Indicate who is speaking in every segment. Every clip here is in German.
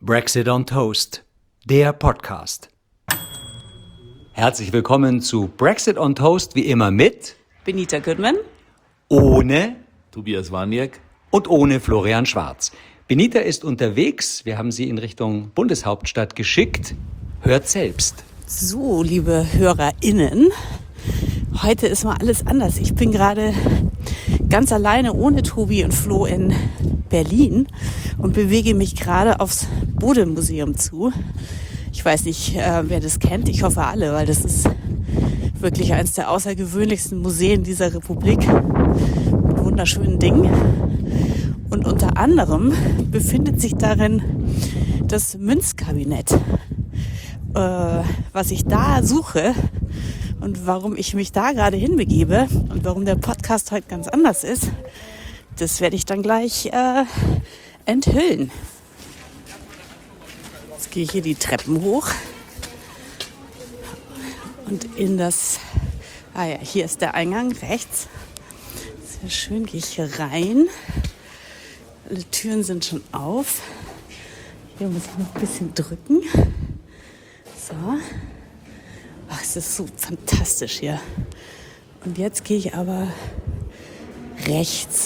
Speaker 1: Brexit on Toast, der Podcast. Herzlich willkommen zu Brexit on Toast, wie immer mit
Speaker 2: Benita Goodman,
Speaker 1: ohne
Speaker 3: Tobias Warniek
Speaker 1: und ohne Florian Schwarz. Benita ist unterwegs, wir haben sie in Richtung Bundeshauptstadt geschickt. Hört selbst.
Speaker 2: So, liebe HörerInnen, heute ist mal alles anders. Ich bin gerade ganz alleine ohne Tobi und Flo in Berlin und bewege mich gerade aufs Bode-Museum zu. Ich weiß nicht, wer das kennt. Ich hoffe alle, weil das ist wirklich eines der außergewöhnlichsten Museen dieser Republik mit wunderschönen Dingen. Und unter anderem befindet sich darin das Münzkabinett. Was ich da suche und warum ich mich da gerade hinbegebe und warum der Podcast heute ganz anders ist, das werde ich dann gleich enthüllen. Jetzt gehe ich hier die Treppen hoch und in das, hier ist der Eingang rechts. Sehr schön, gehe ich hier rein. Alle Türen sind schon auf. Hier muss ich noch ein bisschen drücken. So. Ach, es ist so fantastisch hier. Und jetzt gehe ich aber rechts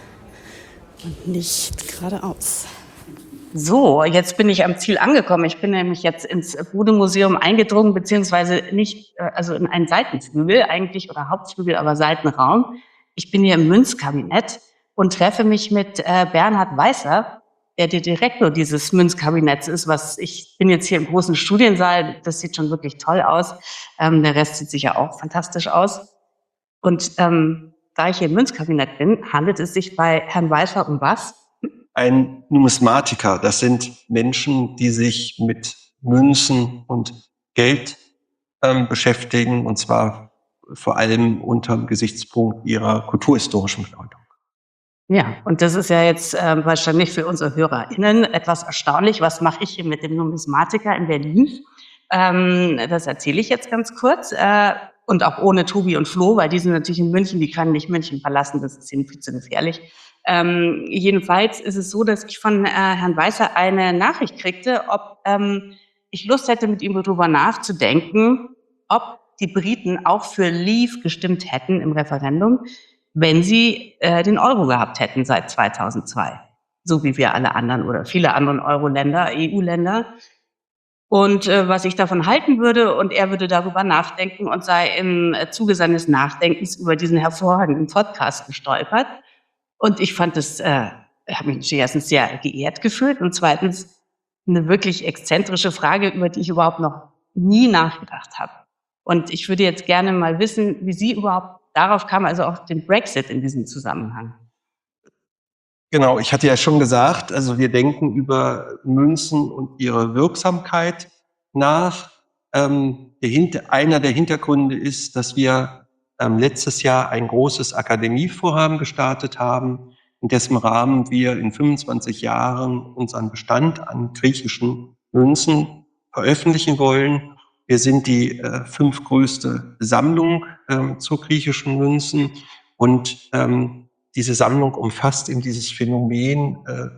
Speaker 2: und nicht geradeaus. So, jetzt bin ich am Ziel angekommen. Ich bin nämlich jetzt ins Bode-Museum eingedrungen, beziehungsweise nicht, also in einen Seitenflügel eigentlich, oder Hauptflügel, aber Seitenraum. Ich bin hier im Münzkabinett und treffe mich mit Bernhard Weißer, der Direktor dieses Münzkabinetts ist. Ich bin jetzt hier im großen Studiensaal, das sieht schon wirklich toll aus. Der Rest sieht sicher auch fantastisch aus. Und da ich hier im Münzkabinett bin, handelt es sich bei Herrn Weißer um was?
Speaker 4: Ein Numismatiker, das sind Menschen, die sich mit Münzen und Geld beschäftigen, und zwar vor allem unter dem Gesichtspunkt ihrer kulturhistorischen Bedeutung.
Speaker 2: Ja, und das ist ja jetzt wahrscheinlich für unsere HörerInnen etwas erstaunlich. Was mache ich hier mit dem Numismatiker in Berlin? Das erzähle ich jetzt ganz kurz. Und auch ohne Tobi und Flo, weil die sind natürlich in München, die können nicht München verlassen, das ist ihnen viel zu gefährlich. Jedenfalls ist es so, dass ich von Herrn Weißer eine Nachricht kriegte, ob ich Lust hätte, mit ihm darüber nachzudenken, ob die Briten auch für Leave gestimmt hätten im Referendum, wenn sie den Euro gehabt hätten seit 2002. So wie wir alle anderen oder viele anderen Euro-Länder, EU-Länder. Und was ich davon halten würde, und er würde darüber nachdenken und sei im Zuge seines Nachdenkens über diesen hervorragenden Podcast gestolpert. Und ich fand es, habe mich erstens sehr geehrt gefühlt und zweitens eine wirklich exzentrische Frage, über die ich überhaupt noch nie nachgedacht habe. Und ich würde jetzt gerne mal wissen, wie Sie überhaupt darauf kamen, also auf den Brexit in diesem Zusammenhang.
Speaker 4: Genau, ich hatte ja schon gesagt, also wir denken über Münzen und ihre Wirksamkeit nach. Einer der Hintergründe ist, dass wir letztes Jahr ein großes Akademievorhaben gestartet haben, in dessen Rahmen wir in 25 Jahren unseren Bestand an griechischen Münzen veröffentlichen wollen. Wir sind die 5. größte Sammlung zu griechischen Münzen und diese Sammlung umfasst eben dieses Phänomen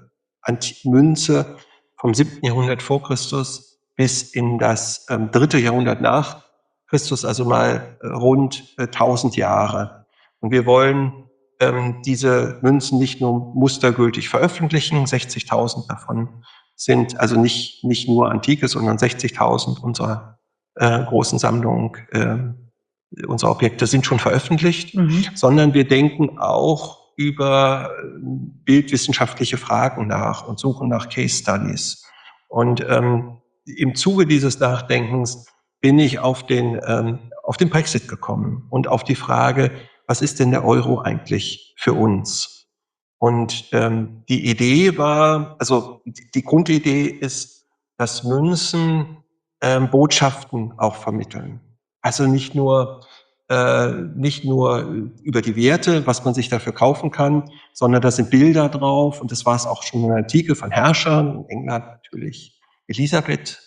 Speaker 4: Münze vom 7. Jahrhundert vor Christus bis in das 3. Jahrhundert nach Christus, also mal rund 1000 Jahre. Und wir wollen diese Münzen nicht nur mustergültig veröffentlichen, 60.000 davon sind also nicht nur Antike, sondern 60.000 unserer großen Sammlung, unsere Objekte sind schon veröffentlicht, sondern wir denken auch über bildwissenschaftliche Fragen nach und suchen nach Case Studies. Und im Zuge dieses Nachdenkens bin ich auf den Brexit gekommen und auf die Frage, was ist denn der Euro eigentlich für uns? Und die Idee war, also die Grundidee ist, dass Münzen Botschaften auch vermitteln. Also nicht nur über die Werte, was man sich dafür kaufen kann, sondern da sind Bilder drauf. Und das war es auch schon in der Antike von Herrschern, in England natürlich Elisabeth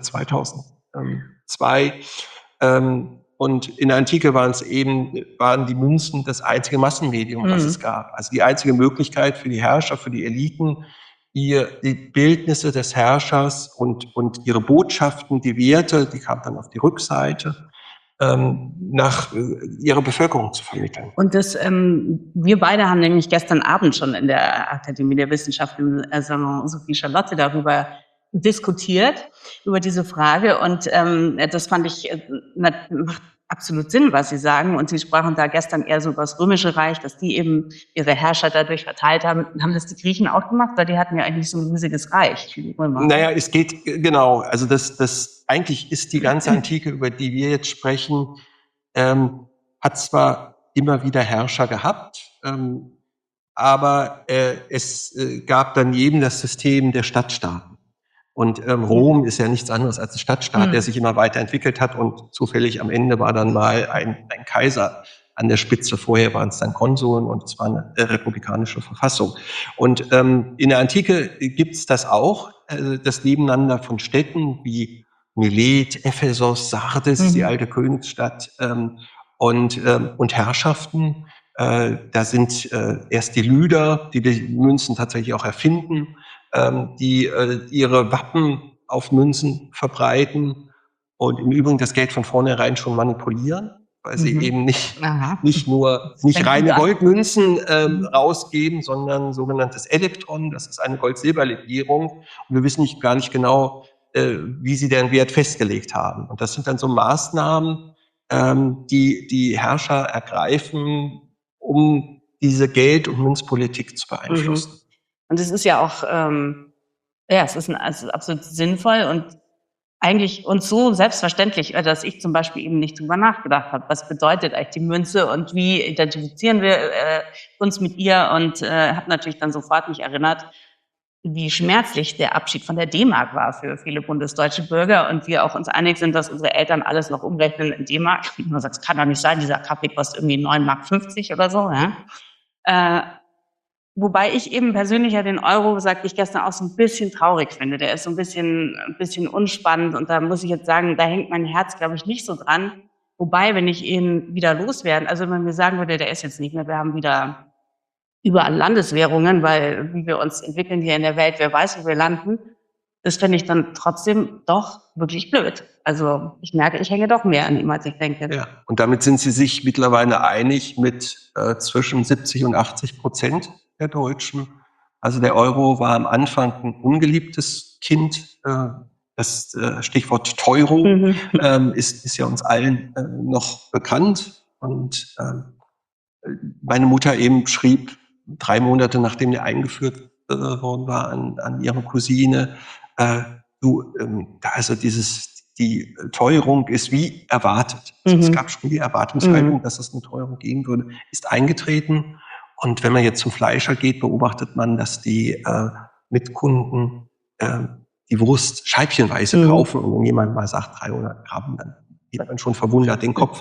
Speaker 4: 2002. Und in der Antike waren die Münzen das einzige Massenmedium, was es gab. Also die einzige Möglichkeit für die Herrscher, für die Eliten, die Bildnisse des Herrschers und ihre Botschaften, die Werte, die kamen dann auf die Rückseite, nach ihrer Bevölkerung zu vermitteln.
Speaker 2: Und das, wir beide haben nämlich gestern Abend schon in der Akademie der Wissenschaften im Salon Sophie Charlotte darüber diskutiert, über diese Frage. Und das fand ich, macht absolut Sinn, was Sie sagen. Und Sie sprachen da gestern eher so über das Römische Reich, dass die eben ihre Herrscher dadurch verteilt haben. Haben das die Griechen auch gemacht? Weil die hatten ja eigentlich so ein riesiges Reich. Die Römer.
Speaker 4: Naja, es geht, genau, also das eigentlich ist die ganze Antike, über die wir jetzt sprechen, hat zwar immer wieder Herrscher gehabt, aber es gab daneben das System der Stadtstaaten. Und Rom ist ja nichts anderes als ein Stadtstaat, der sich immer weiterentwickelt hat, und zufällig am Ende war dann mal ein Kaiser an der Spitze. Vorher waren es dann Konsuln, und es war eine republikanische Verfassung. Und in der Antike gibt's das auch, das Nebeneinander von Städten wie Milet, Ephesos, Sardes, die alte Königsstadt, und Herrschaften. Da sind erst die Lyder, die Münzen tatsächlich auch erfinden, die ihre Wappen auf Münzen verbreiten und im Übrigen das Geld von vornherein schon manipulieren, weil sie eben nicht reine Goldmünzen rausgeben, sondern sogenanntes Elektron. Das ist eine Gold-Silber-Legierung, und wir wissen gar nicht genau, wie sie deren Wert festgelegt haben. Und das sind dann so Maßnahmen, die Herrscher ergreifen, um diese Geld- und Münzpolitik zu beeinflussen.
Speaker 2: Und es ist ja auch, es ist absolut sinnvoll und eigentlich uns so selbstverständlich, dass ich zum Beispiel eben nicht drüber nachgedacht habe, was bedeutet eigentlich die Münze und wie identifizieren wir uns mit ihr, und habe natürlich dann sofort mich erinnert, wie schmerzlich der Abschied von der D-Mark war für viele bundesdeutsche Bürger, und wir auch uns einig sind, dass unsere Eltern alles noch umrechnen in D-Mark. Man sagt, es kann doch nicht sein, dieser Kaffee kostet irgendwie 9,50 Mark oder so. Ja? Wobei ich eben persönlich ja den Euro, sagte ich gestern, auch so ein bisschen traurig finde. Der ist so ein bisschen unspannend, und da muss ich jetzt sagen, da hängt mein Herz, glaube ich, nicht so dran. Wobei, wenn ich ihn wieder loswerden, also wenn man mir sagen würde, der ist jetzt nicht mehr, wir haben wieder überall Landeswährungen, weil wie wir uns entwickeln hier in der Welt, wer weiß, wo wir landen, das finde ich dann trotzdem doch wirklich blöd. Also ich merke, ich hänge doch mehr an ihm, als ich denke.
Speaker 4: Ja, und damit sind Sie sich mittlerweile einig mit zwischen 70% und 80% der Deutschen. Also der Euro war am Anfang ein ungeliebtes Kind. Das Stichwort Teuerung ist ja uns allen noch bekannt. Und meine Mutter eben schrieb 3 Monate, nachdem der eingeführt worden war, an ihre Cousine, also die Teuerung ist wie erwartet. Also es gab schon die Erwartungshaltung, dass es eine Teuerung geben würde, ist eingetreten. Und wenn man jetzt zum Fleischer geht, beobachtet man, dass die Mitkunden die Wurst scheibchenweise kaufen. Und wenn jemand mal sagt 300 Gramm, dann geht man schon verwundert den Kopf.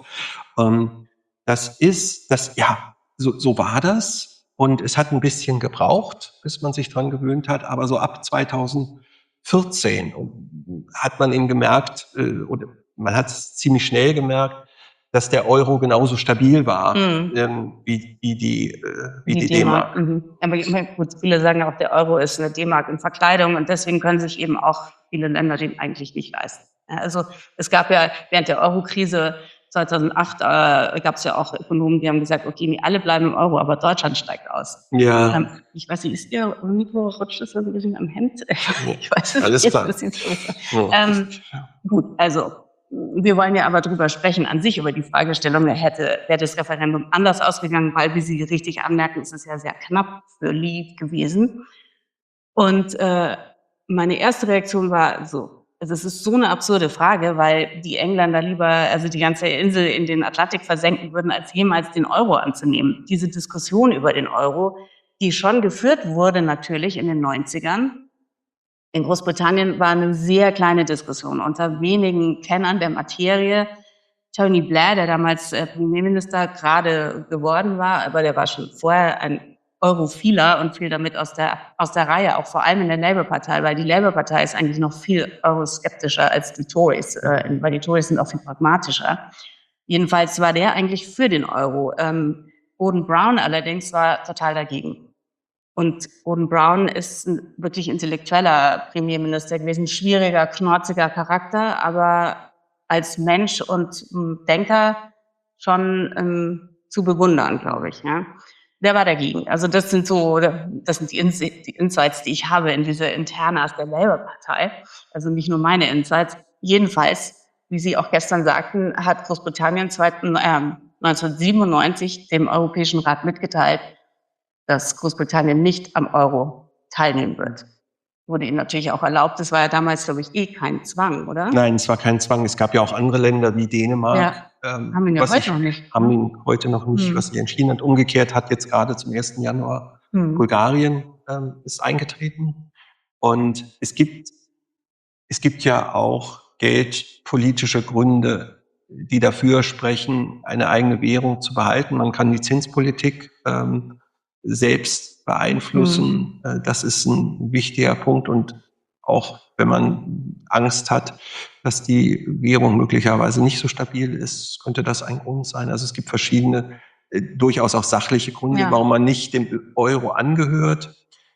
Speaker 4: So war das. Und es hat ein bisschen gebraucht, bis man sich dran gewöhnt hat. Aber so ab 2014 hat man eben gemerkt, oder man hat es ziemlich schnell gemerkt, dass der Euro genauso stabil war wie die D-Mark.
Speaker 2: Aber gut, viele sagen auch, der Euro ist eine D-Mark in Verkleidung, und deswegen können sich eben auch viele Länder den eigentlich nicht leisten. Also es gab ja während der Euro-Krise 2008 gab es ja auch Ökonomen, die haben gesagt, okay, nicht alle bleiben im Euro, aber Deutschland steigt aus.
Speaker 4: Ja.
Speaker 2: Ich weiß nicht, ist Ihr Mikro, rutscht das so ein bisschen am Hemd? Ich weiß nicht.
Speaker 4: Alles klar.
Speaker 2: Gut, also wir wollen ja aber drüber sprechen an sich, über die Fragestellung, wäre das Referendum anders ausgegangen, weil, wie Sie richtig anmerken, ist es ja sehr knapp für Leave gewesen. Und meine erste Reaktion war so, also es ist so eine absurde Frage, weil die Engländer lieber also die ganze Insel in den Atlantik versenken würden, als jemals den Euro anzunehmen. Diese Diskussion über den Euro, die schon geführt wurde natürlich in den 90ern, in Großbritannien war eine sehr kleine Diskussion unter wenigen Kennern der Materie. Tony Blair, der damals Premierminister gerade geworden war, aber der war schon vorher ein Europhiler und fiel damit aus der Reihe, auch vor allem in der Labour-Partei, weil die Labour-Partei ist eigentlich noch viel euroskeptischer als die Tories, weil die Tories sind auch viel pragmatischer. Jedenfalls war der eigentlich für den Euro. Gordon Brown allerdings war total dagegen. Und Gordon Brown ist ein wirklich intellektueller Premierminister gewesen, schwieriger, knorziger Charakter, aber als Mensch und Denker schon zu bewundern, glaube ich. Ja. Der war dagegen. Also das sind die Insights, die ich habe in diese Internas der Labour-Partei. Also nicht nur meine Insights. Jedenfalls, wie Sie auch gestern sagten, hat Großbritannien 1997 dem Europäischen Rat mitgeteilt, dass Großbritannien nicht am Euro teilnehmen wird. Wurde ihnen natürlich auch erlaubt. Das war ja damals, glaube ich, kein Zwang, oder?
Speaker 4: Nein, es war kein Zwang. Es gab ja auch andere Länder wie Dänemark.
Speaker 2: Haben ihn ja heute noch nicht.
Speaker 4: Haben ihn heute noch nicht, was sich entschieden hat. Umgekehrt hat jetzt gerade zum 1. Januar Bulgarien ist eingetreten. Und es gibt ja auch geldpolitische Gründe, die dafür sprechen, eine eigene Währung zu behalten. Man kann die Zinspolitik selbst beeinflussen. Das ist ein wichtiger Punkt. Und auch wenn man Angst hat, dass die Währung möglicherweise nicht so stabil ist, könnte das ein Grund sein. Also es gibt verschiedene, durchaus auch sachliche Gründe, warum man nicht dem Euro angehört.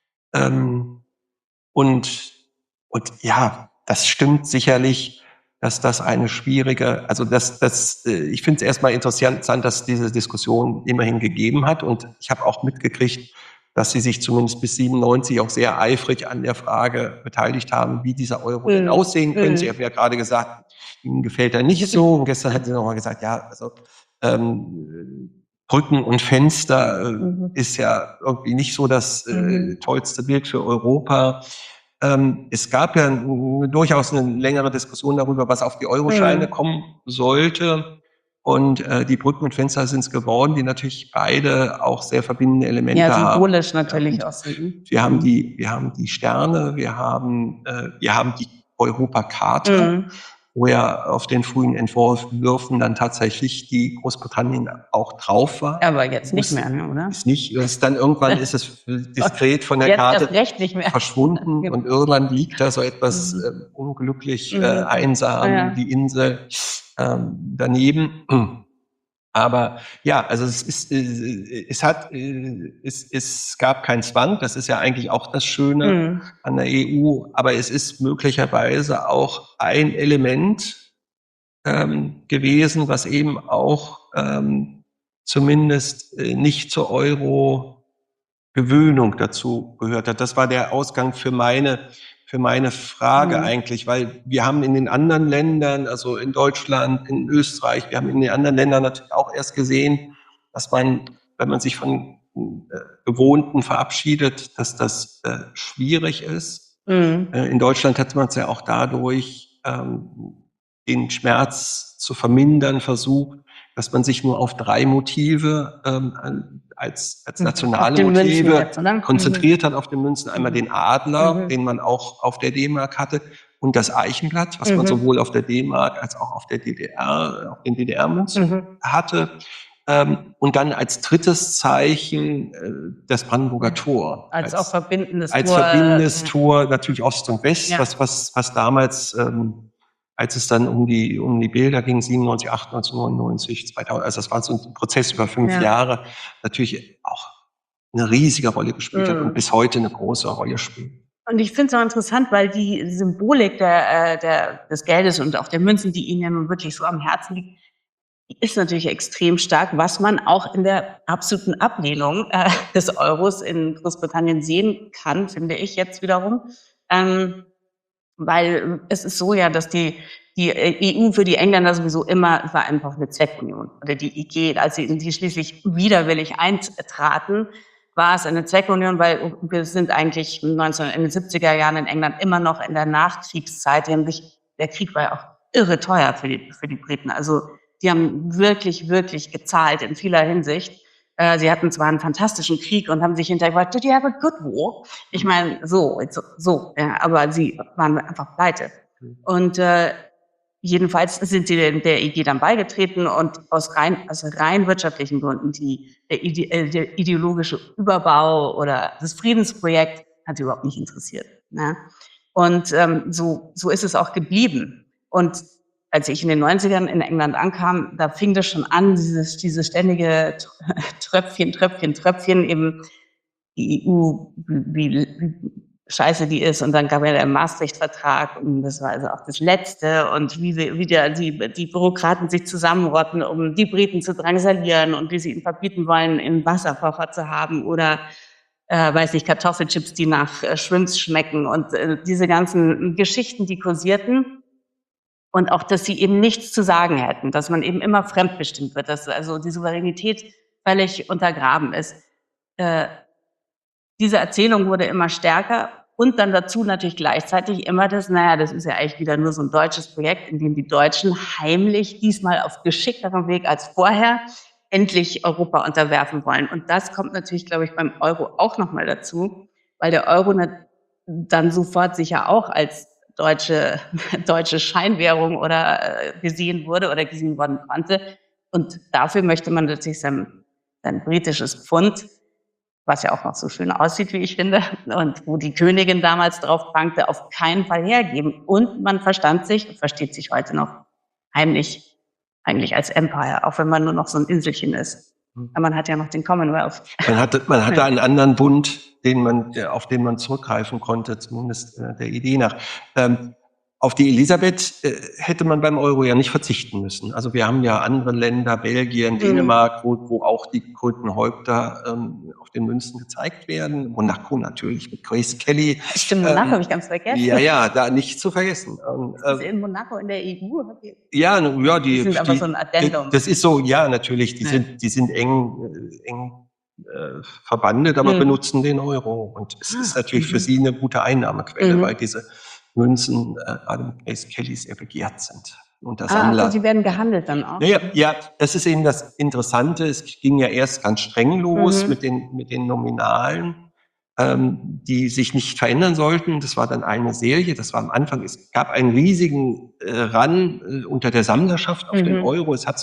Speaker 4: Und ja, das stimmt sicherlich, dass das eine schwierige, also ich finde es erstmal interessant, dass diese Diskussion immerhin gegeben hat. Und ich habe auch mitgekriegt, dass sie sich zumindest bis 97 auch sehr eifrig an der Frage beteiligt haben, wie dieser Euro denn aussehen könnte. Sie haben ja gerade gesagt, ihnen gefällt er nicht so. Und gestern hat sie nochmal gesagt, ja, also Brücken und Fenster ist ja irgendwie nicht so das tollste Bild für Europa. Es gab ja durchaus eine längere Diskussion darüber, was auf die Euroscheine kommen sollte. Und die Brücken und Fenster sind es geworden, die natürlich beide auch sehr verbindende Elemente haben.
Speaker 2: Ja, symbolisch natürlich auch.
Speaker 4: Wir haben die Sterne, wir haben die Europakarte, wo ja auf den frühen Entwürfen dann tatsächlich die Großbritannien auch drauf war.
Speaker 2: Aber jetzt nicht mehr, ne, oder?
Speaker 4: Irgendwann ist es diskret von der Karte
Speaker 2: recht nicht mehr
Speaker 4: verschwunden und Irland liegt da so etwas unglücklich einsam, die Insel daneben. Aber ja, also es gab keinen Zwang. Das ist ja eigentlich auch das Schöne an der EU. Aber es ist möglicherweise auch ein Element gewesen, was eben auch zumindest nicht zur Euro-Gewöhnung dazu gehört hat. Das war der Ausgang für meine Frage eigentlich, weil wir haben in den anderen Ländern, also in Deutschland, in Österreich, wir haben in den anderen Ländern natürlich auch erst gesehen, dass man, wenn man sich von Gewohnten verabschiedet, dass das schwierig ist. In Deutschland hat man es ja auch dadurch, den Schmerz zu vermindern versucht, dass man sich nur auf 3 Motive als nationale Motive konzentriert hat auf den Münzen. Einmal den Adler, den man auch auf der D-Mark hatte, und das Eichenblatt, was man sowohl auf der D-Mark als auch auf der DDR, auf den DDR-Münzen hatte. Und dann als drittes Zeichen das Brandenburger Tor.
Speaker 2: Als auch verbindendes
Speaker 4: Tor. Als verbindendes Tor, natürlich Ost und West, was damals, als es dann um die Bilder ging, 97, 98, 99, 2000, also das war so ein Prozess über 5 Jahre, natürlich auch eine riesige Rolle gespielt hat und bis heute eine große Rolle spielt.
Speaker 2: Und ich finde es auch interessant, weil die Symbolik des Geldes und auch der Münzen, die Ihnen ja nun wirklich so am Herzen liegt, die ist natürlich extrem stark, was man auch in der absoluten Ablehnung des Euros in Großbritannien sehen kann, finde ich jetzt wiederum. Weil es ist so ja, dass die EU für die Engländer sowieso immer war einfach eine Zweckunion. Oder die IG, als die schließlich widerwillig eintraten, war es eine Zweckunion, weil wir sind eigentlich in den 70er Jahren in England immer noch in der Nachkriegszeit. Der Krieg war ja auch irre teuer für die Briten. Also die haben wirklich, wirklich gezahlt in vieler Hinsicht. Sie hatten zwar einen fantastischen Krieg und haben sich hinterher gesagt, did you have a good war? Ich meine, aber sie waren einfach pleite. Und jedenfalls sind sie der IG dann beigetreten und aus rein wirtschaftlichen Gründen der ideologische Überbau oder das Friedensprojekt hat sie überhaupt nicht interessiert. Ne? Und so ist es auch geblieben. Und als ich in den 90ern in England ankam, da fing das schon an, dieses ständige Tröpfchen eben die EU, wie scheiße die ist. Und dann gab ja der Maastricht-Vertrag und das war also auch das Letzte und wie die Bürokraten sich zusammenrotten, um die Briten zu drangsalieren und wie sie ihnen verbieten wollen, einen Wasserkocher zu haben oder weiß nicht, Kartoffelchips, die nach Shrimps schmecken und diese ganzen Geschichten, die kursierten und auch, dass sie eben nichts zu sagen hätten, dass man eben immer fremdbestimmt wird, dass also die Souveränität völlig untergraben ist. Diese Erzählung wurde immer stärker und dann dazu natürlich gleichzeitig immer das ist ja eigentlich wieder nur so ein deutsches Projekt, in dem die Deutschen heimlich, diesmal auf geschickterem Weg als vorher, endlich Europa unterwerfen wollen. Und das kommt natürlich, glaube ich, beim Euro auch nochmal dazu, weil der Euro dann sofort sicher auch als deutsche Scheinwährung oder gesehen wurde oder gesehen worden konnte. Und dafür möchte man natürlich sein britisches Pfund, was ja auch noch so schön aussieht, wie ich finde, und wo die Königin damals drauf prangte, auf keinen Fall hergeben. Und man versteht sich heute noch heimlich eigentlich als Empire, auch wenn man nur noch so ein Inselchen ist. Aber man hat ja noch den Commonwealth.
Speaker 4: Man hatte einen anderen Bund, auf den man zurückgreifen konnte, zumindest der Idee nach. Auf die Elisabeth hätte man beim Euro ja nicht verzichten müssen. Also wir haben ja andere Länder, Belgien, Dänemark, wo auch die Krötenhäupter auf den Münzen gezeigt werden. Monaco natürlich mit Grace Kelly.
Speaker 2: Stimmt, Monaco habe ich ganz vergessen.
Speaker 4: Ja, da nicht zu vergessen.
Speaker 2: Ist in Monaco in der EU?
Speaker 4: Die
Speaker 2: sind aber so ein Addendum.
Speaker 4: Das ist so, ja, natürlich. Die sind eng verbandet, aber benutzen den Euro. Und es ist natürlich für sie eine gute Einnahmequelle, weil diese Münzen gerade mit Grace Kelly sehr begehrt sind. Und der Sammler.
Speaker 2: Also die werden gehandelt dann auch?
Speaker 4: Ja, das ist eben das Interessante. Es ging ja erst ganz streng los mit den Nominalen, die sich nicht verändern sollten. Das war dann eine Serie. Das war am Anfang. Es gab einen riesigen Run unter der Sammlerschaft auf den Euro. Es hat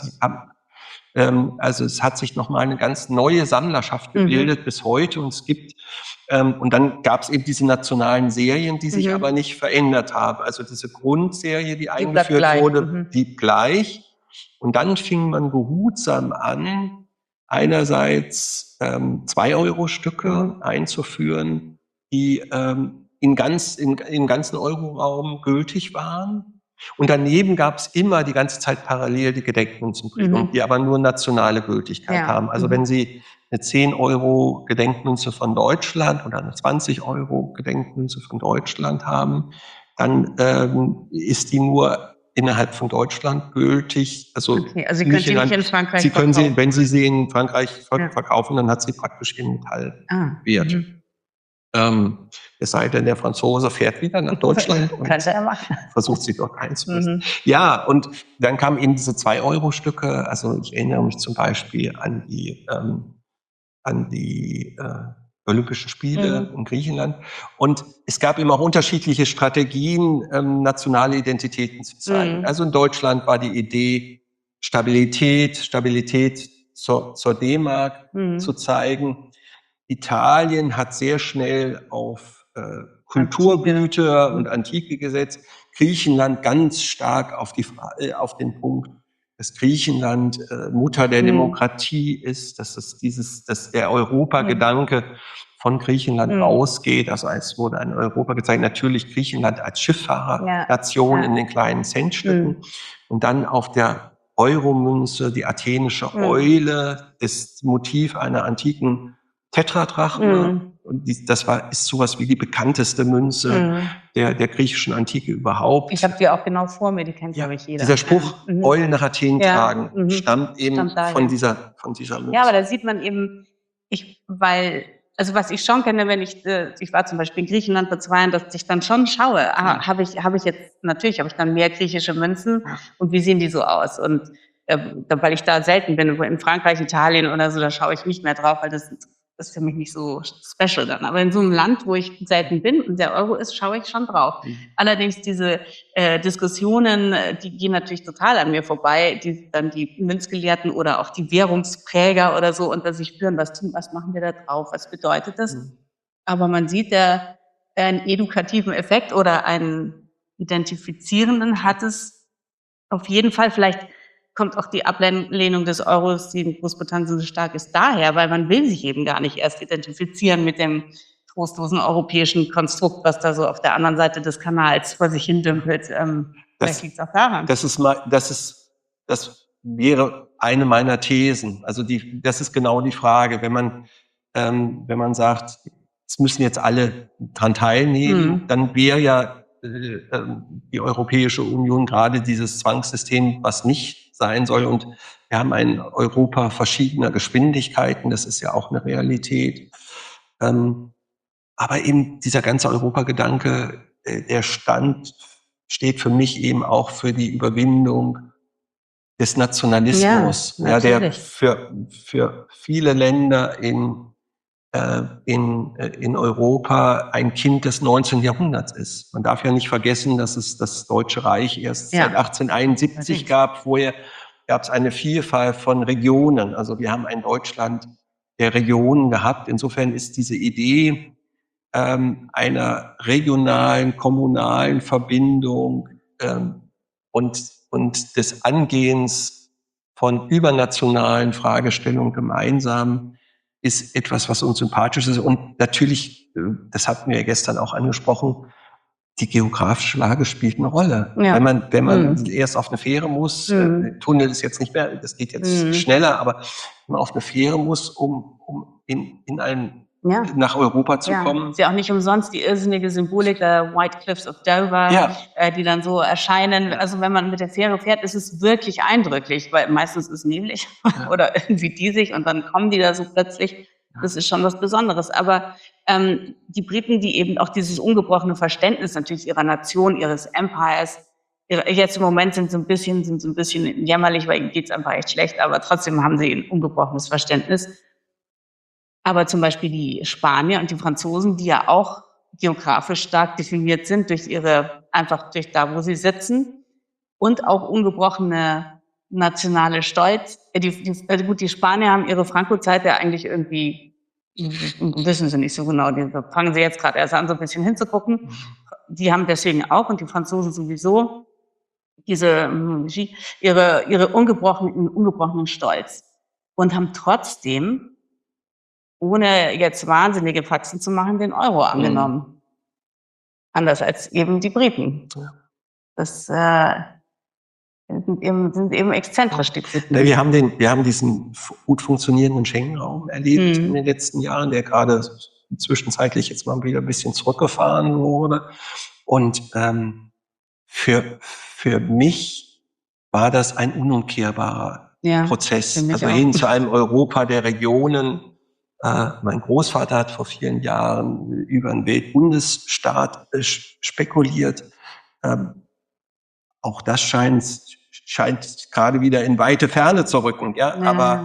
Speaker 4: sich nochmal eine ganz neue Sammlerschaft gebildet bis heute. Und es gibt und dann gab es eben diese nationalen Serien, die sich aber nicht verändert haben. Also diese Grundserie, die eingeführt wurde, blieb gleich. Und dann fing man behutsam an, einerseits 2-Euro-Stücke einzuführen, die im ganzen Euroraum gültig waren. Und daneben gab es immer die ganze Zeit parallel die Gedenkmünzenprägung, die aber nur nationale Gültigkeit haben. Also wenn Sie eine 10-Euro-Gedenkmünze von Deutschland oder eine 20-Euro-Gedenkmünze von Deutschland haben, dann ist die nur innerhalb von Deutschland gültig. Also Sie können sie nicht in Frankreich verkaufen. Wenn Sie sie in Frankreich verkaufen, dann hat sie praktisch den Metallwert. Es sei denn, der Franzose fährt wieder nach Deutschland und versucht sie dort einzulösen. Ja, und dann kamen eben diese 2-Euro-Stücke. Also ich erinnere mich zum Beispiel an die Olympischen Spiele in Griechenland. Und es gab eben auch unterschiedliche Strategien, nationale Identitäten zu zeigen. Also in Deutschland war die Idee, Stabilität zur D-Mark zu zeigen. Italien hat sehr schnell auf Kulturgüter und Antike gesetzt. Griechenland ganz stark auf den Punkt, dass Griechenland Mutter der Demokratie ist, dass der Europagedanke von Griechenland ausgeht. Also es wurde ein Europa gezeigt, natürlich Griechenland als Schifffahrernation in den kleinen Centstücken. Und dann auf der Euromünze die athenische Eule, das Motiv einer antiken Tetradrachme. Und ist sowas wie die bekannteste Münze der griechischen Antike überhaupt.
Speaker 2: Ich habe die auch genau vor mir, die kennt, glaube ich, jeder.
Speaker 4: Dieser Spruch, Eulen nach Athen tragen, stammt eben von dieser Münze.
Speaker 2: Ja, aber da sieht man eben, was ich schon kenne, wenn ich war zum Beispiel in Griechenland vor 2 Jahren, dass ich dann schon schaue, habe ich dann mehr griechische Münzen und wie sehen die so aus? Und weil ich da selten bin, in Frankreich, Italien oder so, da schaue ich nicht mehr drauf, weil das ist für mich nicht so special dann. Aber in so einem Land, wo ich selten bin und der Euro ist, schaue ich schon drauf. Allerdings diese Diskussionen, die gehen natürlich total an mir vorbei, die dann die Münzgelehrten oder auch die Währungspräger oder so unter sich führen, was machen wir da drauf, was bedeutet das? Aber man sieht, einen edukativen Effekt oder einen identifizierenden hat es auf jeden Fall. Vielleicht kommt auch die Ablehnung des Euros, die in Großbritannien so stark ist, daher, weil man will sich eben gar nicht erst identifizieren mit dem trostlosen europäischen Konstrukt, was da so auf der anderen Seite des Kanals vor sich hin dümpelt. Vielleicht liegt es auch daran.
Speaker 4: Das wäre eine meiner Thesen. Also das ist genau die Frage, wenn man sagt, es müssen jetzt alle dran teilnehmen, dann wäre ja die Europäische Union gerade dieses Zwangssystem, was nicht sein soll. Und wir haben ein Europa verschiedener Geschwindigkeiten, das ist ja auch eine Realität. Aber eben dieser ganze Europagedanke, der steht für mich eben auch für die Überwindung des Nationalismus, ja, der für viele Länder in Europa ein Kind des 19. Jahrhunderts ist. Man darf ja nicht vergessen, dass es das Deutsche Reich erst seit 1871 gab. Vorher gab es eine Vielfalt von Regionen. Also wir haben ein Deutschland der Regionen gehabt. Insofern ist diese Idee einer regionalen, kommunalen Verbindung und des Angehens von übernationalen Fragestellungen gemeinsam ist etwas, was uns sympathisch ist. Und natürlich, das hatten wir ja gestern auch angesprochen, die geografische Lage spielt eine Rolle. Ja. Wenn man erst auf eine Fähre muss, Tunnel ist jetzt nicht mehr, das geht jetzt schneller, aber wenn man auf eine Fähre muss, um nach Europa zu kommen.
Speaker 2: Ist ja auch nicht umsonst die irrsinnige Symbolik der White Cliffs of Dover, die dann so erscheinen. Also wenn man mit der Fähre fährt, ist es wirklich eindrücklich, weil meistens ist es neblig oder irgendwie diesig und dann kommen die da so plötzlich. Das ist schon was Besonderes. Aber die Briten, die eben auch dieses ungebrochene Verständnis natürlich ihrer Nation, ihres Empires, jetzt im Moment sind so ein bisschen jämmerlich, weil ihnen geht's einfach echt schlecht, aber trotzdem haben sie ein ungebrochenes Verständnis. Aber zum Beispiel die Spanier und die Franzosen, die ja auch geografisch stark definiert sind durch durch da, wo sie sitzen und auch ungebrochene nationale Stolz. Die Spanier haben ihre Franco-Zeit ja eigentlich irgendwie, wissen sie nicht so genau, da fangen sie jetzt gerade erst an, so ein bisschen hinzugucken. Die haben deswegen auch, und die Franzosen sowieso, ihre ungebrochenen Stolz und haben trotzdem, ohne jetzt wahnsinnige Faxen zu machen, den Euro angenommen. Anders als eben die Briten. Das sind eben exzentrisch, die Briten.
Speaker 4: Wir haben diesen gut funktionierenden Schengen-Raum erlebt in den letzten Jahren, der gerade zwischenzeitlich jetzt mal wieder ein bisschen zurückgefahren wurde. Und für mich war das ein unumkehrbarer Prozess. Also hin zu einem Europa der Regionen. Mein Großvater hat vor vielen Jahren über einen Weltbundesstaat spekuliert. Auch das scheint gerade wieder in weite Ferne zu rücken. Aber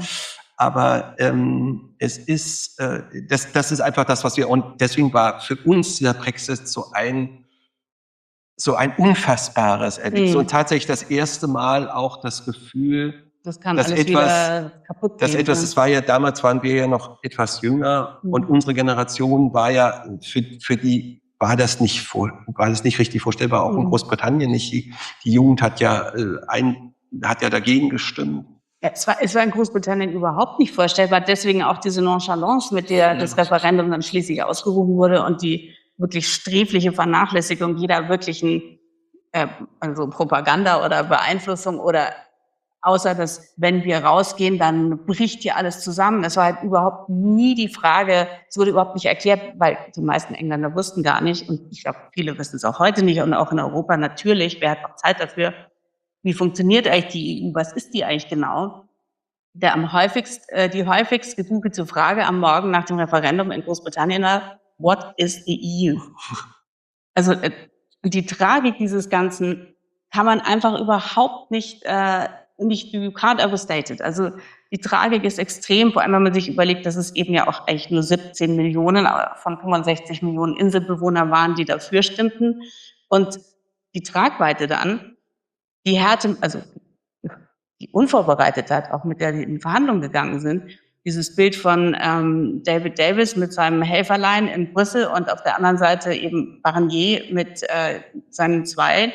Speaker 4: es ist, das ist einfach das, was wir, und deswegen war für uns dieser Brexit so ein unfassbares Erlebnis und tatsächlich das erste Mal auch das Gefühl,
Speaker 2: das kann alles wieder kaputt gehen.
Speaker 4: Es war ja, damals waren wir ja noch etwas jünger und unsere Generation war ja, für die war das nicht richtig vorstellbar, auch in Großbritannien nicht. Die Jugend hat ja dagegen gestimmt.
Speaker 2: Ja, es war in Großbritannien überhaupt nicht vorstellbar, deswegen auch diese Nonchalance, mit der das Referendum dann schließlich ausgerufen wurde und die wirklich sträfliche Vernachlässigung jeder wirklichen also Propaganda oder Beeinflussung oder außer dass, wenn wir rausgehen, dann bricht hier alles zusammen. Es war halt überhaupt nie die Frage, es wurde überhaupt nicht erklärt, weil die meisten Engländer wussten gar nicht, und ich glaube, viele wissen es auch heute nicht, und auch in Europa natürlich, wer hat auch Zeit dafür, wie funktioniert eigentlich die EU, was ist die eigentlich genau? Die häufigst gegoogelte Frage am Morgen nach dem Referendum in Großbritannien war, what is the EU? Also die Tragik dieses Ganzen kann man einfach überhaupt nicht you can't overstate it. Also die Tragik ist extrem, vor allem wenn man sich überlegt, dass es eben ja auch eigentlich nur 17 Millionen von 65 Millionen Inselbewohner waren, die dafür stimmten. Und die Tragweite dann, die Härte, also die Unvorbereitetheit, auch mit der die in Verhandlungen gegangen sind, dieses Bild von David Davis mit seinem Helferlein in Brüssel und auf der anderen Seite eben Barnier mit seinen zwei,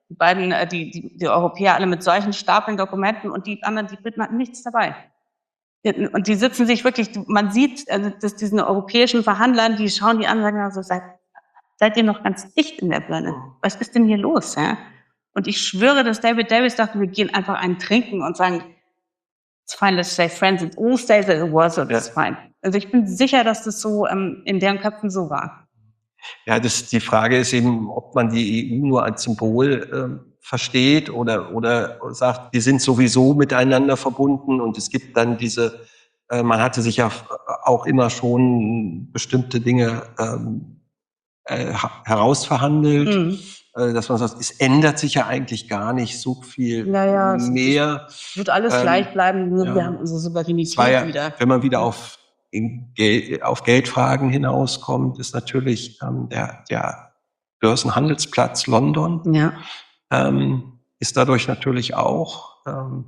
Speaker 2: Die beiden, die Europäer alle mit solchen Stapeln Dokumenten und die anderen, die Briten hatten nichts dabei. Und die sitzen sich wirklich, man sieht, also, dass diesen europäischen Verhandlern, die schauen die an und sagen, also, seid ihr noch ganz dicht in der Birne? Was ist denn hier los? Ja? Und ich schwöre, dass David Davis dachte, wir gehen einfach einen trinken und sagen, it's fine, let's stay friends, it all stays as it was, so that's fine. Also ich bin sicher, dass das so in deren Köpfen so war.
Speaker 4: Ja, die Frage ist eben, ob man die EU nur als Symbol versteht oder sagt, wir sind sowieso miteinander verbunden und es gibt dann man hatte sich ja auch immer schon bestimmte Dinge herausverhandelt, dass man sagt, es ändert sich ja eigentlich gar nicht so viel mehr.
Speaker 2: Es wird alles gleich bleiben, nur wir haben unsere Souveränität wieder.
Speaker 4: Wenn man wieder auf Geldfragen hinauskommt, ist natürlich der Börsenhandelsplatz London ist dadurch natürlich auch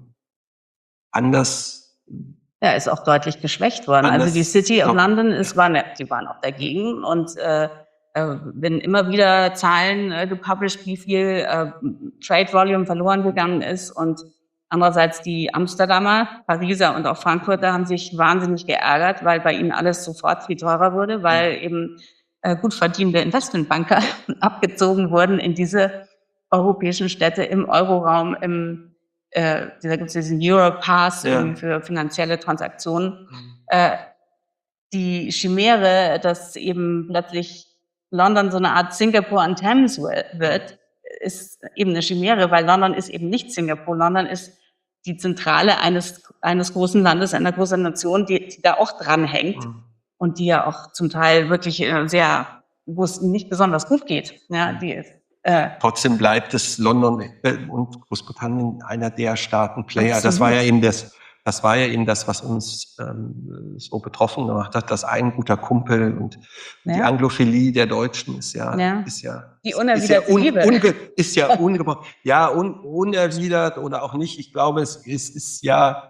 Speaker 4: anders.
Speaker 2: Ja, ist auch deutlich geschwächt worden. Also die City of London die waren auch dagegen und wenn immer wieder Zahlen gepublished, wie viel Trade Volume verloren gegangen ist und andererseits die Amsterdamer, Pariser und auch Frankfurter haben sich wahnsinnig geärgert, weil bei ihnen alles sofort viel teurer wurde, weil eben gut verdienende Investmentbanker abgezogen wurden in diese europäischen Städte im Euroraum, da gibt es diesen Europass für finanzielle Transaktionen. Die Chimäre, dass eben plötzlich London so eine Art Singapore an Thames wird, ist eben eine Chimäre, weil London ist eben nicht Singapur. London ist die Zentrale eines großen Landes, einer großen Nation, die da auch dranhängt und die ja auch zum Teil wirklich wo es nicht besonders gut geht. Ja,
Speaker 4: trotzdem bleibt es London und Großbritannien einer der starken Player.
Speaker 2: Absolut.
Speaker 4: Das war ja eben das, was uns so betroffen gemacht hat, dass ein guter Kumpel und die Anglophilie der Deutschen ist ja
Speaker 2: die unerwiderte Liebe.
Speaker 4: Ungebrochen. Ja, unerwidert oder auch nicht. Ich glaube, es ist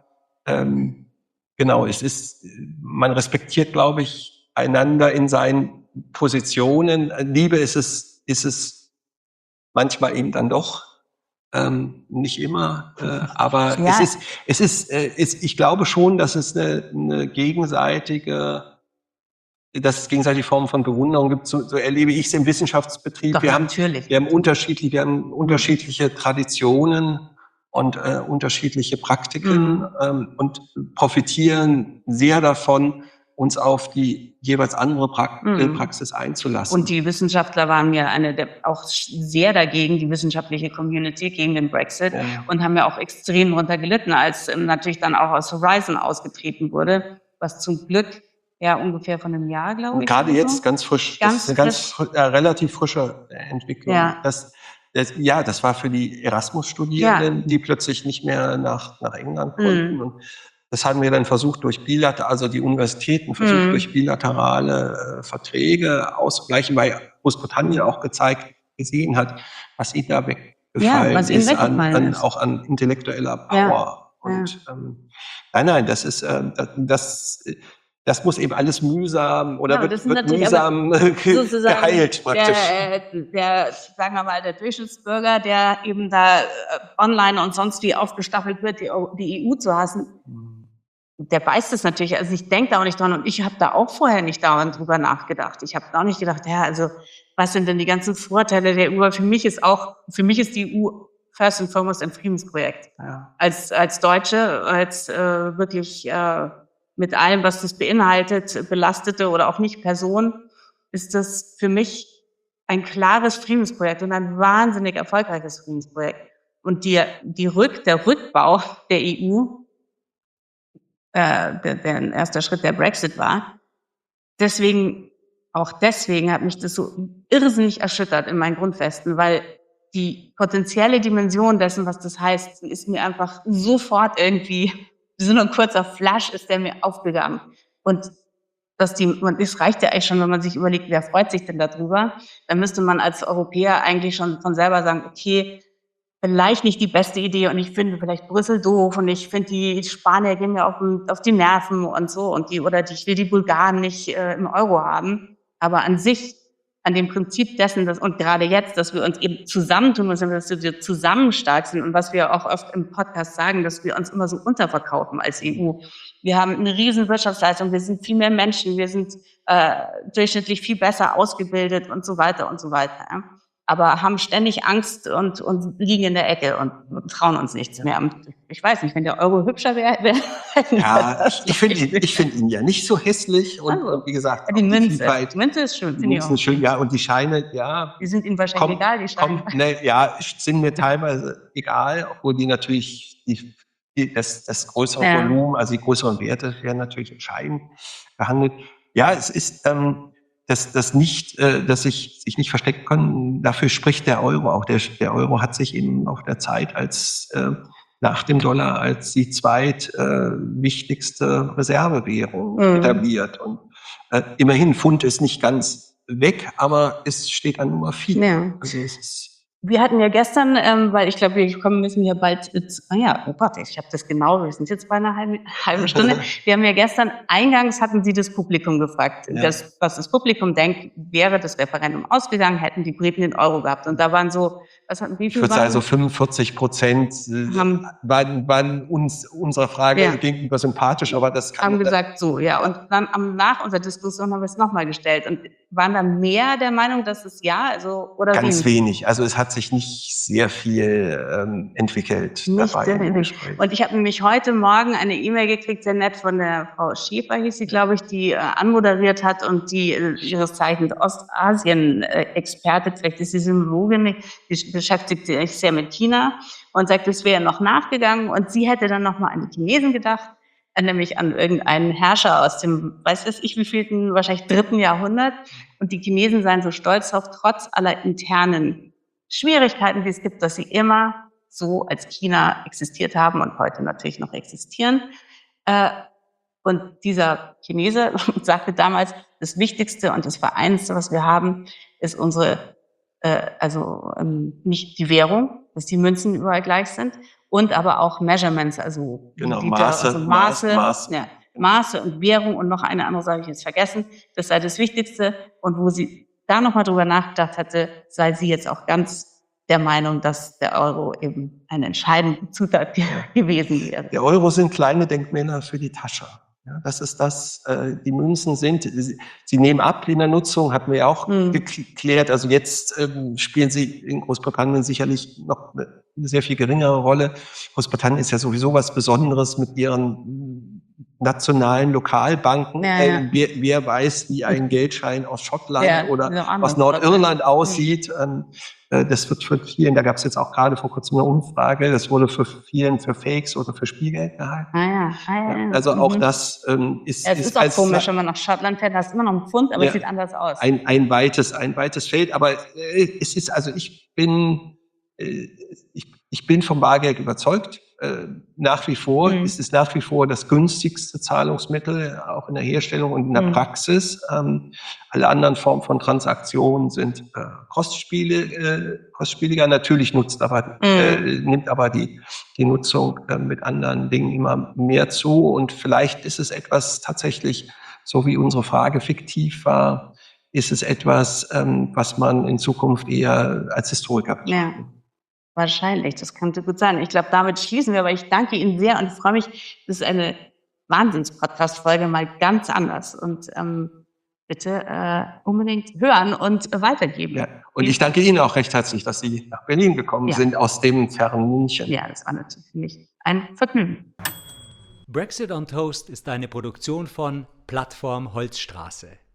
Speaker 4: man respektiert, glaube ich, einander in seinen Positionen. Liebe ist es manchmal eben dann doch. Nicht immer, aber ich glaube schon, dass es eine gegenseitige Formen von Bewunderung gibt. So erlebe ich es im Wissenschaftsbetrieb.
Speaker 2: Doch,
Speaker 4: wir haben unterschiedliche Traditionen und unterschiedliche Praktiken und profitieren sehr davon, uns auf die jeweils andere Praxis einzulassen.
Speaker 2: Und die Wissenschaftler waren ja auch sehr dagegen, die wissenschaftliche Community gegen den Brexit und haben ja auch extrem darunter gelitten, als natürlich dann auch aus Horizon ausgetreten wurde, was zum Glück ungefähr von einem Jahr, glaube ich.
Speaker 4: Und gerade jetzt ganz frisch. Das ist eine relativ frische Entwicklung.
Speaker 2: Ja.
Speaker 4: Das war für die Erasmus-Studierenden, die plötzlich nicht mehr nach England konnten. Und das haben wir dann versucht die Universitäten durch bilaterale Verträge auszugleichen, weil Großbritannien auch gesehen hat, was ihnen da weggefallen ist, auch an intellektueller Power. Und nein, das muss eben alles mühsam wird mühsam geheilt praktisch.
Speaker 2: Sagen wir mal, der Durchschnittsbürger, der eben da online und sonst wie aufgestaffelt wird, die EU zu hassen, der weiß das natürlich. Also ich denke da auch nicht dran und ich habe da auch vorher nicht dauernd drüber nachgedacht. Ich habe auch nicht gedacht, also was sind denn die ganzen Vorteile der EU? Für mich ist die EU first and foremost ein Friedensprojekt. Ja. Als Deutsche, als wirklich mit allem, was das beinhaltet, belastete oder auch nicht Person, ist das für mich ein klares Friedensprojekt und ein wahnsinnig erfolgreiches Friedensprojekt. Und der Rückbau der EU, der erster Schritt der Brexit war. Deswegen hat mich das so irrsinnig erschüttert in meinen Grundfesten, weil die potenzielle Dimension dessen, was das heißt, ist mir einfach sofort irgendwie, wie so ein kurzer Flash ist der mir aufgegangen. Und das reicht ja eigentlich schon, wenn man sich überlegt, wer freut sich denn darüber? Dann müsste man als Europäer eigentlich schon von selber sagen, okay, vielleicht nicht die beste Idee und ich finde vielleicht Brüssel doof und ich finde die Spanier gehen mir auf die Nerven und so ich will die Bulgaren nicht im Euro haben. Aber an sich an dem Prinzip dessen, und gerade jetzt, dass wir uns eben zusammentun müssen, dass wir zusammen stark sind und was wir auch oft im Podcast sagen, dass wir uns immer so unterverkaufen als EU. Wir haben eine riesen Wirtschaftsleistung, wir sind viel mehr Menschen, wir sind durchschnittlich viel besser ausgebildet und so weiter und so weiter. Ja. Aber haben ständig Angst und liegen in der Ecke und trauen uns nichts mehr. Und ich weiß nicht, wenn der Euro hübscher wäre.
Speaker 4: Ja, ich finde ihn ja nicht so hässlich und wie gesagt,
Speaker 2: die Münze. Die Münze ist schön.
Speaker 4: Die Münze ist schön, ja, und die Scheine, ja.
Speaker 2: Die sind Ihnen wahrscheinlich egal, die Scheine.
Speaker 4: Sind mir teilweise egal, obwohl die natürlich das größere Volumen, also die größeren Werte werden natürlich entscheidend behandelt. Ja, es ist dass sich nicht verstecken können, dafür spricht der Euro auch. Der Euro hat sich eben auf der Zeit nach dem Dollar als die wichtigste Reservewährung etabliert. Und immerhin, Pfund ist nicht ganz weg, aber es steht an Nummer 4.
Speaker 2: Ja.
Speaker 4: Also es ist
Speaker 2: Wir hatten ja gestern, weil ich glaube, wir müssen ja bald oh Gott, ich habe das genau, wir sind jetzt bei einer halben Stunde. Wir haben ja gestern, eingangs hatten Sie das Publikum gefragt, was das Publikum denkt, wäre das Referendum ausgegangen, hätten die Briten den Euro gehabt. Und da waren so, wie viel? Ich
Speaker 4: würde sagen, so 45% waren uns unserer Frage gegenüber sympathisch, aber das
Speaker 2: haben gesagt so, ja. Und dann nach unserer Diskussion haben wir es nochmal gestellt. Und waren da mehr der Meinung, dass es oder
Speaker 4: ganz wenig. Also es hat sich nicht sehr viel entwickelt dabei.
Speaker 2: Und ich habe nämlich heute Morgen eine E-Mail gekriegt, sehr nett, von der Frau Schäfer hieß sie, glaube ich, die anmoderiert hat und die ihres Zeichens Ostasien-Experte, vielleicht ist sie Synologin, die beschäftigt sich sehr mit China und sagt, es wäre noch nachgegangen und sie hätte dann nochmal an die Chinesen gedacht, nämlich an irgendeinen Herrscher aus dem, weiß ich wievielten, wahrscheinlich 3. Jahrhundert. Und die Chinesen seien so stolz darauf, trotz aller internen Schwierigkeiten, die es gibt, dass sie immer so als China existiert haben und heute natürlich noch existieren. Und dieser Chinese sagte damals, das Wichtigste und das Vereinendste, was wir haben, ist nicht die Währung, dass die Münzen überall gleich sind, und aber auch Measurements, also Maße und Währung und noch eine andere Sache habe ich jetzt vergessen. Das sei das Wichtigste. Und wo sie da nochmal drüber nachgedacht hatte, sei sie jetzt auch ganz der Meinung, dass der Euro eben eine entscheidende Zutat gewesen wäre.
Speaker 4: Der Euro sind kleine Denkmäler für die Tasche. Ja, das ist das, die Münzen sind, sie nehmen ab in der Nutzung, hatten wir ja auch geklärt. Also jetzt spielen sie in Großbritannien sicherlich noch eine sehr viel geringere Rolle. Großbritannien ist ja sowieso was Besonderes mit ihren nationalen Lokalbanken. Wer weiß, wie ein Geldschein aus Schottland oder aus Nordirland aussieht. Das wird für vielen, da gab es jetzt auch gerade vor kurzem eine Umfrage, das wurde für vielen für Fakes oder für Spielgeld gehalten. Also auch das ist...
Speaker 2: Es ist auch komisch, wenn man nach Schottland fährt, da ist immer noch ein Pfund, aber es sieht anders aus.
Speaker 4: Ein weites Feld, aber es ist, also ich bin vom Bargeld überzeugt. Nach wie vor ist es nach wie vor das günstigste Zahlungsmittel, auch in der Herstellung und in der Praxis. Alle anderen Formen von Transaktionen sind kostspieliger. Natürlich nimmt aber die Nutzung mit anderen Dingen immer mehr zu. Und vielleicht ist es etwas tatsächlich, so wie unsere Frage fiktiv war, ist es etwas, was man in Zukunft eher als Historiker betrachtet.
Speaker 2: Ja. Wahrscheinlich, das könnte gut sein. Ich glaube, damit schließen wir, aber ich danke Ihnen sehr und freue mich, das ist eine Wahnsinns-Podcast-Folge, mal ganz anders. Und bitte unbedingt hören und weitergeben.
Speaker 4: Ja. Und ich danke Ihnen auch recht herzlich, dass Sie nach Berlin gekommen sind, aus dem fernen München.
Speaker 2: Ja, das war natürlich für mich ein Vergnügen.
Speaker 1: Brexit on Toast ist eine Produktion von Plattform Holzstraße.